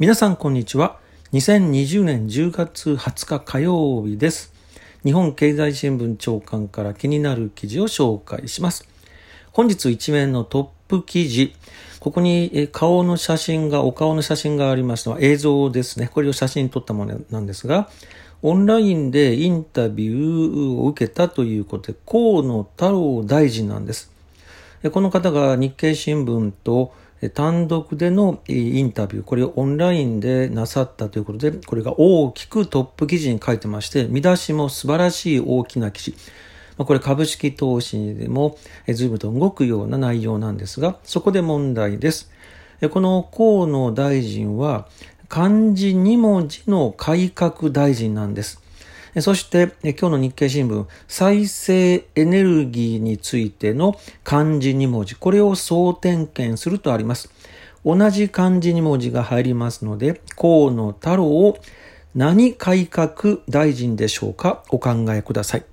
皆さんこんにちは。2020年10月20日火曜日です。日本経済新聞長官から気になる記事を紹介します。本日一面のトップ記事、ここにお顔の写真がありますのは映像ですね。これを写真に撮ったものなんですが、オンラインでインタビューを受けたということで、河野太郎大臣なんです。この方が日経新聞と単独でのインタビュー、これをオンラインでなさったということで、これが大きくトップ記事に書いてまして、見出しも素晴らしい大きな記事。これ株式投資でも随分と動くような内容なんですが、そこで問題です。この河野大臣は漢字2文字の改革大臣なんです。そして今日の日経新聞、再生エネルギーについての漢字2文字、これを総点検するとあります。同じ漢字2文字が入りますので、河野太郎何改革大臣でしょうか、お考えください。